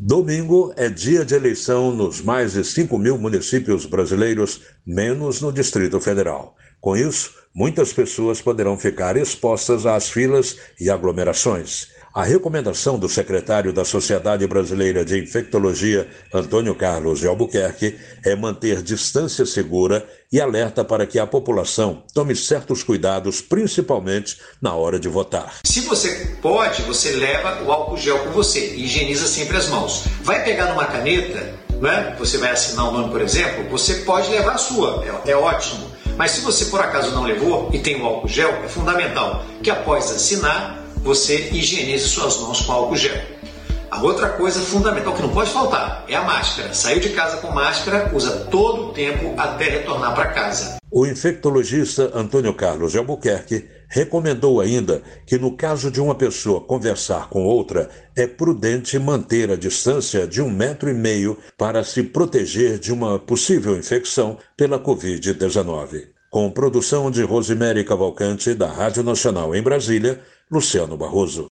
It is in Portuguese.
Domingo é dia de eleição nos mais de 5.000 municípios brasileiros, menos no Distrito Federal. Com isso, muitas pessoas poderão ficar expostas às filas e aglomerações. A recomendação do secretário da Sociedade Brasileira de Infectologia, Antônio Carlos de Albuquerque, é manter distância segura e alerta para que a população tome certos cuidados, principalmente na hora de votar. Se você pode, você leva o álcool gel com você e higieniza sempre as mãos. Vai pegar numa caneta, né? Você vai assinar um nome, por exemplo, você pode levar a sua, é ótimo. Mas se você por acaso não levou e tem o álcool gel, é fundamental que após assinar, você higienize suas mãos com álcool gel. A outra coisa fundamental que não pode faltar é a máscara. Saiu de casa com máscara, usa todo o tempo até retornar para casa. O infectologista Antônio Carlos de Albuquerque recomendou ainda que, no caso de uma pessoa conversar com outra, é prudente manter a distância de 1,5 m para se proteger de uma possível infecção pela Covid-19. Com produção de Rosemary Cavalcante, da Rádio Nacional em Brasília, Luciano Barroso.